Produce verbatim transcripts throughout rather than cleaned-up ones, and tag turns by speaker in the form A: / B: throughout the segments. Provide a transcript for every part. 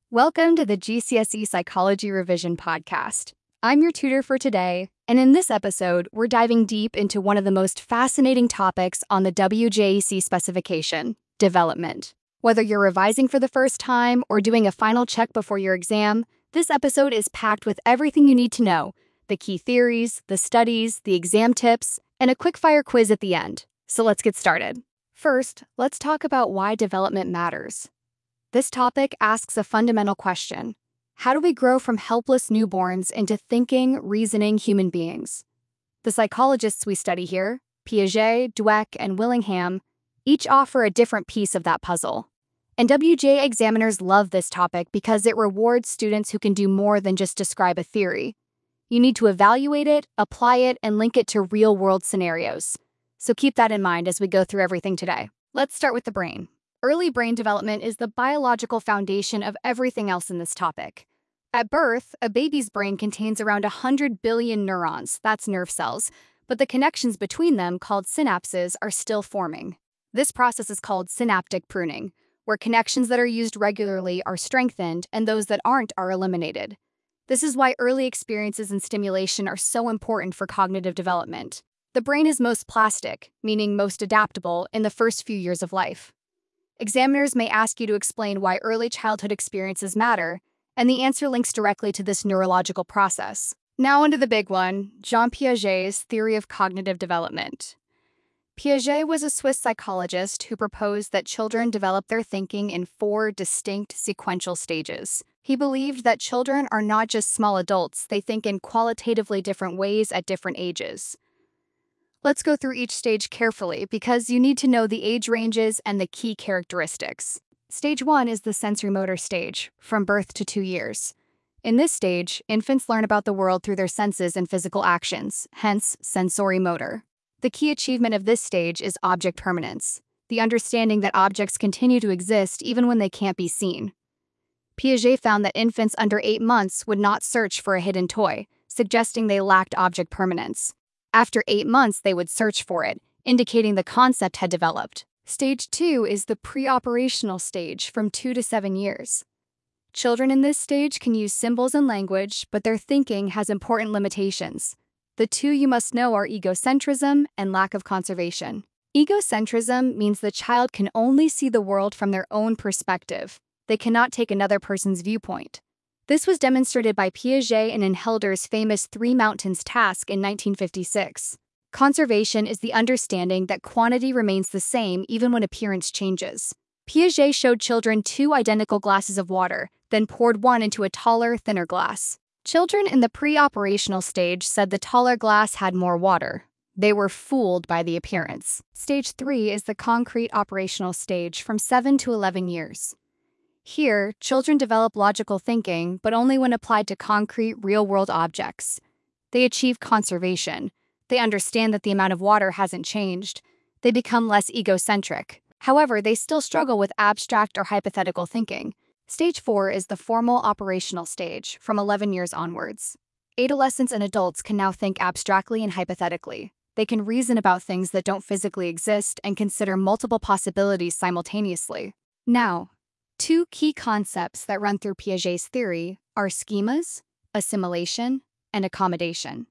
A: Welcome to the G C S E Psychology Revision Podcast. I'm your tutor for today, and in this episode, we're diving deep into one of the most fascinating topics on the W J E C specification, development. Whether you're revising for the first time or doing a final check before your exam, this episode is packed with everything you need to know: the key theories, the studies, the exam tips, and a quick-fire quiz at the end. So let's get started. First, let's talk about why development matters. This topic asks a fundamental question: how do we grow from helpless newborns into thinking, reasoning human beings? The psychologists we study here, Piaget, Dweck, and Willingham, each offer a different piece of that puzzle. And W J examiners love this topic because it rewards students who can do more than just describe a theory. You need to evaluate it, apply it, and link it to real-world scenarios. So keep that in mind as we go through everything today. Let's start with the brain. Early brain development is the biological foundation of everything else in this topic. At birth, a baby's brain contains around one hundred billion neurons, that's nerve cells, but the connections between them, called synapses, are still forming. This process is called synaptic pruning, where connections that are used regularly are strengthened and those that aren't are eliminated. This is why early experiences and stimulation are so important for cognitive development. The brain is most plastic, meaning most adaptable, in the first few years of life. Examiners may ask you to explain why early childhood experiences matter, and the answer links directly to this neurological process. Now onto the big one, Jean Piaget's theory of cognitive development. Piaget was a Swiss psychologist who proposed that children develop their thinking in four distinct sequential stages. He believed that children are not just small adults, they think in qualitatively different ways at different ages. Let's go through each stage carefully because you need to know the age ranges and the key characteristics. Stage one is the sensory-motor stage, from birth to two years. In this stage, infants learn about the world through their senses and physical actions, hence sensori-motor. The key achievement of this stage is object permanence, the understanding that objects continue to exist even when they can't be seen. Piaget found that infants under eight months would not search for a hidden toy, suggesting they lacked object permanence. After eight months, they would search for it, indicating the concept had developed. Stage two is the pre-operational stage, from two to seven years. Children in this stage can use symbols and language, but their thinking has important limitations. The two you must know are egocentrism and lack of conservation. Egocentrism means the child can only see the world from their own perspective. They cannot take another person's viewpoint. This was demonstrated by Piaget and in Helder's famous Three Mountains task in nineteen fifty-six. Conservation is the understanding that quantity remains the same even when appearance changes. Piaget showed children two identical glasses of water, then poured one into a taller, thinner glass. Children in the pre-operational stage said the taller glass had more water. They were fooled by the appearance. Stage three is the concrete operational stage, from seven to eleven years. Here, children develop logical thinking, but only when applied to concrete, real-world objects. They achieve conservation. They understand that the amount of water hasn't changed. They become less egocentric. However, they still struggle with abstract or hypothetical thinking. Stage four is the formal operational stage, from eleven years onwards. Adolescents and adults can now think abstractly and hypothetically. They can reason about things that don't physically exist and consider multiple possibilities simultaneously. Now, two key concepts that run through Piaget's theory are schemas, assimilation, and accommodation.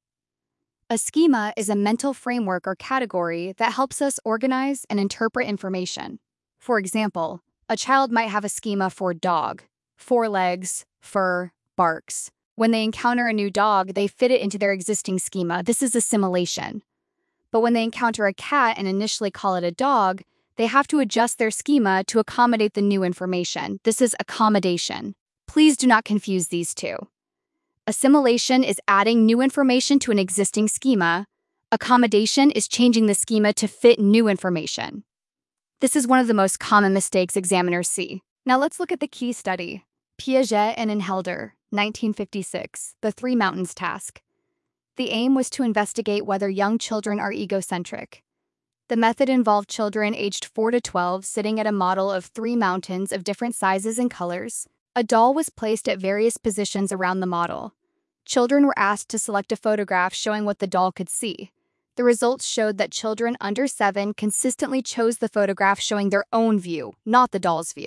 A: A schema is a mental framework or category that helps us organize and interpret information. For example, a child might have a schema for dog: four legs, fur, barks. When they encounter a new dog, they fit it into their existing schema. This is assimilation. But when they encounter a cat and initially call it a dog, they have to adjust their schema to accommodate the new information. This is accommodation. Please do not confuse these two. Assimilation is adding new information to an existing schema. Accommodation is changing the schema to fit new information. This is one of the most common mistakes examiners see. Now let's look at the key study. Piaget and in Helder, nineteen fifty-six, the Three Mountains task. The aim was to investigate whether young children are egocentric. The method involved children aged four to twelve sitting at a model of three mountains of different sizes and colors. A doll was placed at various positions around the model. Children were asked to select a photograph showing what the doll could see. The results showed that children under seven consistently chose the photograph showing their own view, not the doll's view.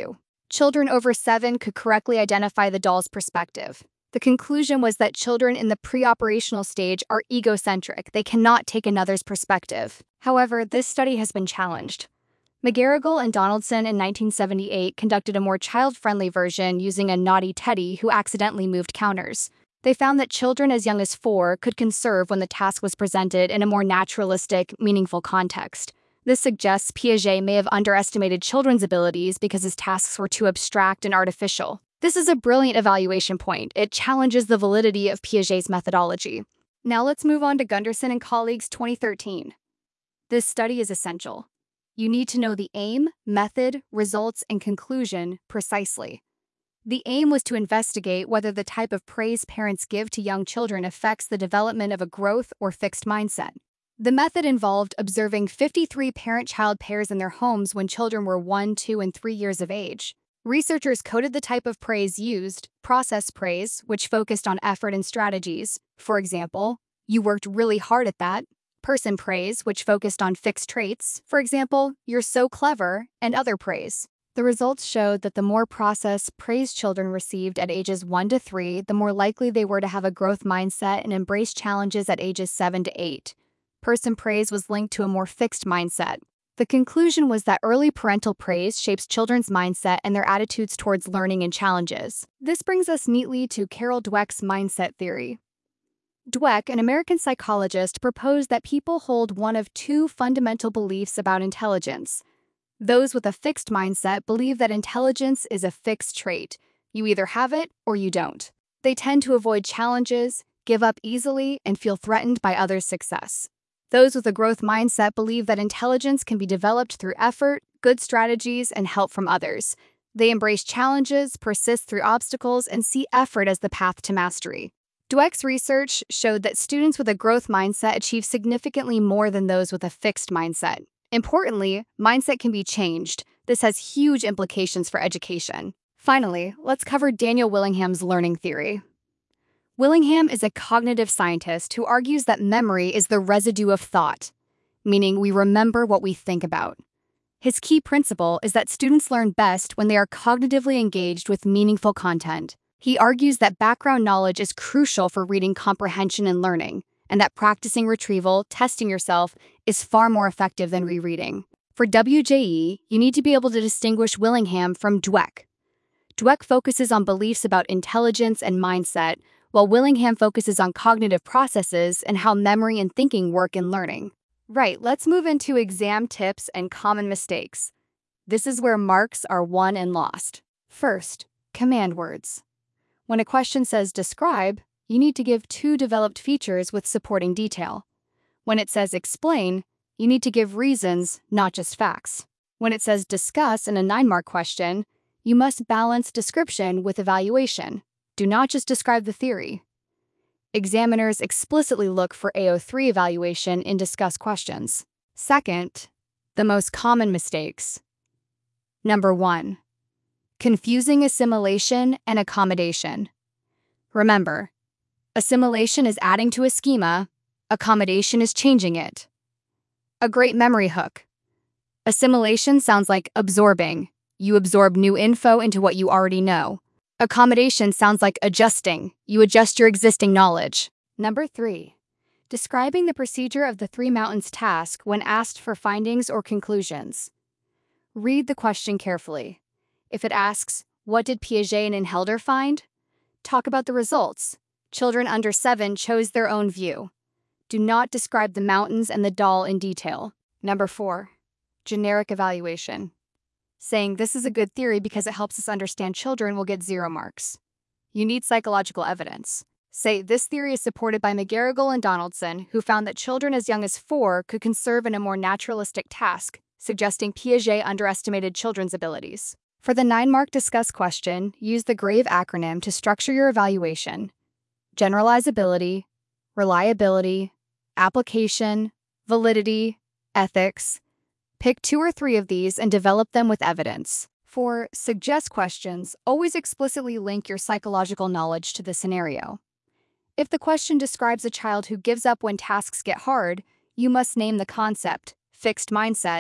A: children over seven could correctly identify the doll's perspective. The conclusion was that children in the pre-operational stage are egocentric. They cannot take another's perspective. However, this study has been challenged. McGarrigle and Donaldson in nineteen seventy-eight conducted a more child-friendly version using a naughty Teddy who accidentally moved counters. They found that children as young as four could conserve when the task was presented in a more naturalistic, meaningful context. This suggests Piaget may have underestimated children's abilities because his tasks were too abstract and artificial. This is a brilliant evaluation point. It challenges the validity of Piaget's methodology. Now let's move on to Gunderson and colleagues twenty thirteen. This study is essential. You need to know the aim, method, results, and conclusion precisely. The aim was to investigate whether the type of praise parents give to young children affects the development of a growth or fixed mindset. The method involved observing fifty-three parent-child pairs in their homes when children were one, two, and three years of age. Researchers coded the type of praise used: process praise, which focused on effort and strategies. For example, "You worked really hard at that." Person praise, which focused on fixed traits. For example, "You're so clever," and other praise. The results showed that the more process praise children received at ages one to three, the more likely they were to have a growth mindset and embrace challenges at ages seven to eight. Person praise was linked to a more fixed mindset. The conclusion was that early parental praise shapes children's mindset and their attitudes towards learning and challenges. This brings us neatly to Carol Dweck's mindset theory. Dweck, an American psychologist, proposed that people hold one of two fundamental beliefs about intelligence. Those with a fixed mindset believe that intelligence is a fixed trait. You either have it or you don't. They tend to avoid challenges, give up easily, and feel threatened by others' success. Those with a growth mindset believe that intelligence can be developed through effort, good strategies, and help from others. They embrace challenges, persist through obstacles, and see effort as the path to mastery. Dweck's research showed that students with a growth mindset achieve significantly more than those with a fixed mindset. Importantly, mindset can be changed. This has huge implications for education. Finally, let's cover Daniel Willingham's learning theory. Willingham is a cognitive scientist who argues that memory is the residue of thought, meaning we remember what we think about. His key principle is that students learn best when they are cognitively engaged with meaningful content. He argues that background knowledge is crucial for reading comprehension and learning, and that practicing retrieval, testing yourself, is far more effective than rereading. For W J E, you need to be able to distinguish Willingham from Dweck. Dweck focuses on beliefs about intelligence and mindset, while Willingham focuses on cognitive processes and how memory and thinking work in learning. Right, let's move into exam tips and common mistakes. This is where marks are won and lost. First, command words. When a question says describe, you need to give two developed features with supporting detail. When it says explain, you need to give reasons, not just facts. When it says discuss in a nine-mark question, you must balance description with evaluation. Do not just describe the theory. Examiners explicitly look for A O three evaluation in discuss questions. Second, the most common mistakes. Number one, confusing assimilation and accommodation. Remember, assimilation is adding to a schema, accommodation is changing it. A great memory hook. Assimilation sounds like absorbing. You absorb new info into what you already know. Accommodation sounds like adjusting. You adjust your existing knowledge. Number three, describing the procedure of the Three Mountains task when asked for findings or conclusions. Read the question carefully. If it asks, what did Piaget and Helder find? Talk about the results. Children under seven chose their own view. Do not describe the mountains and the doll in detail. Number four, generic evaluation. Saying this is a good theory because it helps us understand children will get zero marks. You need psychological evidence. Say this theory is supported by McGarrigle and Donaldson, who found that children as young as four could conserve in a more naturalistic task, suggesting Piaget underestimated children's abilities. For the nine-mark discuss question, use the GRAVE acronym to structure your evaluation. Generalizability, reliability, application, validity, ethics. Pick two or three of these and develop them with evidence. For suggest questions, always explicitly link your psychological knowledge to the scenario. If the question describes a child who gives up when tasks get hard, you must name the concept, fixed mindset,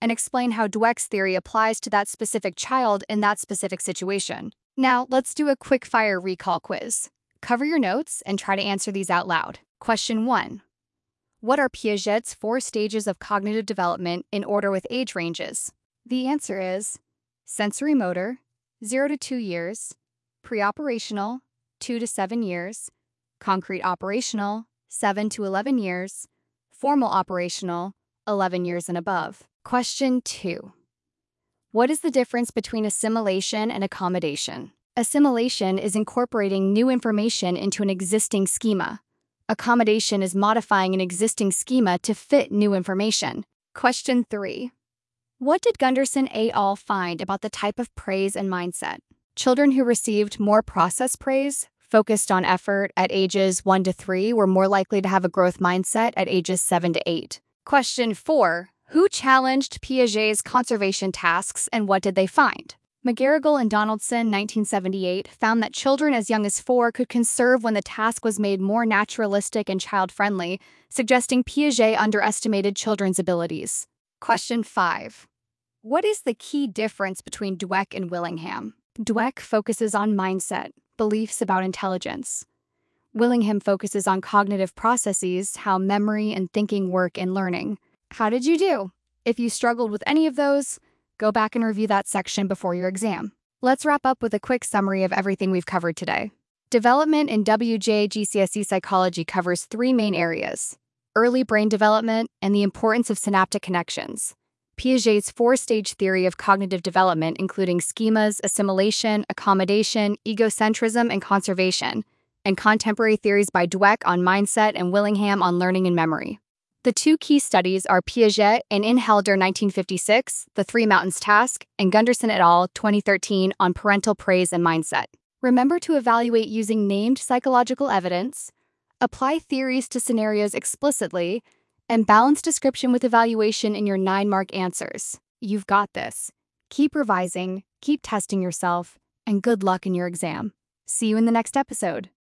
A: and explain how Dweck's theory applies to that specific child in that specific situation. Now, let's do a quick fire recall quiz. Cover your notes and try to answer these out loud. Question one. What are Piaget's four stages of cognitive development in order with age ranges? The answer is sensory motor, zero to two years, pre-operational, two to seven years, concrete operational, seven to eleven years, formal operational, eleven years and above. Question two. What is the difference between assimilation and accommodation? Assimilation is incorporating new information into an existing schema. Accommodation is modifying an existing schema to fit new information. Question three. What did Gunderson et al. Find about the type of praise and mindset? Children who received more process praise, focused on effort at ages one to three, were more likely to have a growth mindset at ages seven to eight. Question four. Who challenged Piaget's conservation tasks and what did they find? McGarrigle and Donaldson, nineteen seventy-eight, found that children as young as four could conserve when the task was made more naturalistic and child-friendly, suggesting Piaget underestimated children's abilities. Question five. What is the key difference between Dweck and Willingham? Dweck focuses on mindset, beliefs about intelligence. Willingham focuses on cognitive processes, how memory and thinking work in learning. How did you do? If you struggled with any of those, go back and review that section before your exam. Let's wrap up with a quick summary of everything we've covered today. Development in W J G C S E psychology covers three main areas: early brain development and the importance of synaptic connections. Piaget's four-stage theory of cognitive development, including schemas, assimilation, accommodation, egocentrism, and conservation, and contemporary theories by Dweck on mindset and Willingham on learning and memory. The two key studies are Piaget and Inhelder nineteen fifty-six, The Three Mountains Task, and Gunderson et al. twenty thirteen on parental praise and mindset. Remember to evaluate using named psychological evidence, apply theories to scenarios explicitly, and balance description with evaluation in your nine-mark answers. You've got this. Keep revising, keep testing yourself, and good luck in your exam. See you in the next episode.